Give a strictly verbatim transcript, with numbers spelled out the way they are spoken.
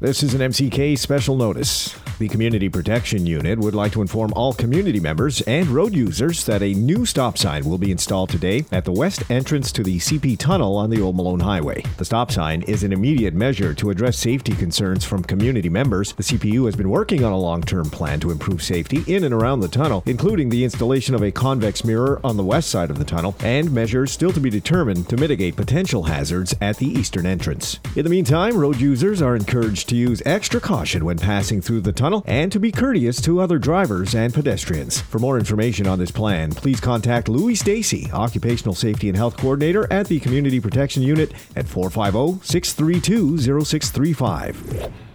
This is an M C K special notice. The Community Protection Unit would like to inform all community members and road users that a new stop sign will be installed today at the west entrance to the C P Tunnel on the Old Malone Highway. The stop sign is an immediate measure to address safety concerns from community members. The C P U has been working on a long-term plan to improve safety in and around the tunnel, including the installation of a convex mirror on the west side of the tunnel and measures still to be determined to mitigate potential hazards at the eastern entrance. In the meantime, road users are encouraged to use extra caution when passing through the tunnel and to be courteous to other drivers and pedestrians. For more information on this plan, please contact Louis Stacy, Occupational Safety and Health Coordinator at the Community Protection Unit at four five zero, six three two, zero six three five.